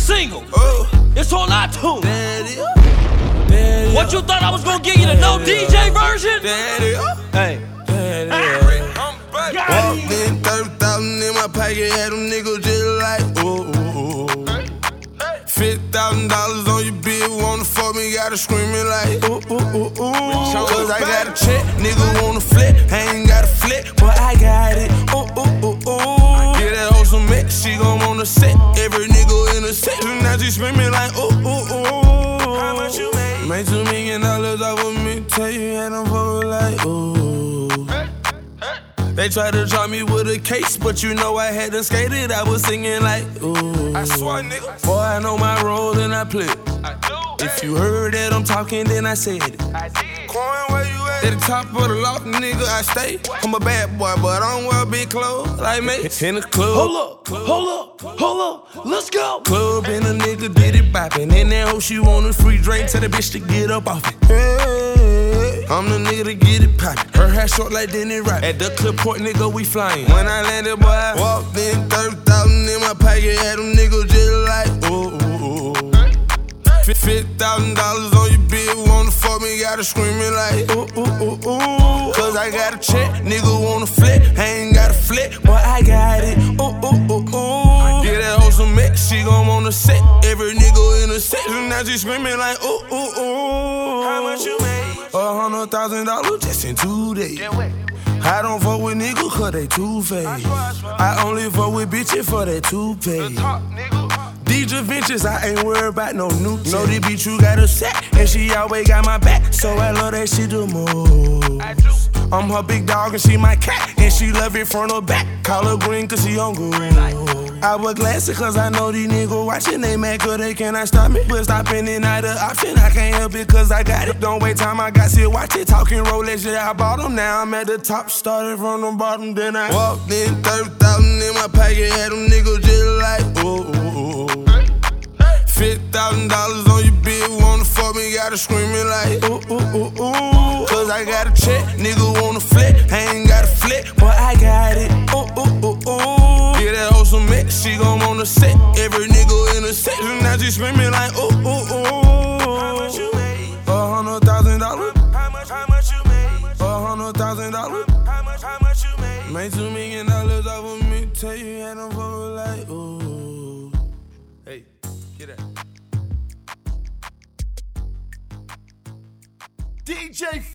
single. It's on iTunes. What you thought I was gonna give you the no DJ version? Hey. Walked in, 30,000 in my pocket, had them niggas just like, $50,000 on your bill, wanna fuck me, gotta screamin' like, Cause I got a check, nigga wanna flip, I ain't got a flip, but I got it, Get that hoe some mix, she gon' wanna set, every nigga in the set, now she screamin' like, How much you made? Made $2 million off of me, tell you had them fuck like, They tried to drop me with a case, but you know I hadn't skated. I was singing like, ooh. I swear, nigga. Boy, I know my role and I play it. I do. If you heard that I'm talking, then I said it. I did. Coin, where you at? At the top of the loft, nigga, I stay. I'm a bad boy, but I don't wear big clothes like me. In the club. Hold up, let's go. Club and a nigga did it boppin'. And that hoe she want a free drink, tell the bitch to get up off it. Hey, I'm the nigga to get it poppin'. Her hair short like Denny Rock. At the clip port, nigga, we flyin'. When I landed, boy, I walked in, 30,000 in my pocket, had them niggas just like, $50,000 on your bill, wanna fuck me, gotta screamin' like, Cause I got a check, nigga wanna flip, I ain't got a flip, but I got it, Get that hoe some mix, she gon' wanna set, every nigga in the set, and now she screamin' like, How much you made? $100,000 just in 2 days. I don't fuck with niggas cause they two-faced. I only fuck with bitches for that toupee. DJ Ventures, I ain't worried about no new. Know this bitch you got a set, and she always got my back, so I love that shit the most. I'm her big dog and she my cat, and she love it front or back. Call her green cause she on good. I wear glasses cause I know these niggas watching. They mad cause they cannot stop me, but stopping it not an option. I can't help it cause I got it. Don't wait time, I got shit, watch it. Talking Rolex, yeah, I bought them. Now I'm at the top, started from the bottom, then I walked in, 30,000 in my pocket, had them niggas just like, $50,000 on your bill, wanna fuck me, gotta screamin' like, Cause I got a check, nigga wanna flip, I ain't got a flip, but I got it, Get that hoe some mix, she gon' wanna set, every nigga in the set, and now she screamin' like, How much you made? $100,000. How much you made? $100,000. How much you made? Made $2 million off of me, tell you had them fuck like, Hey, get that. DJ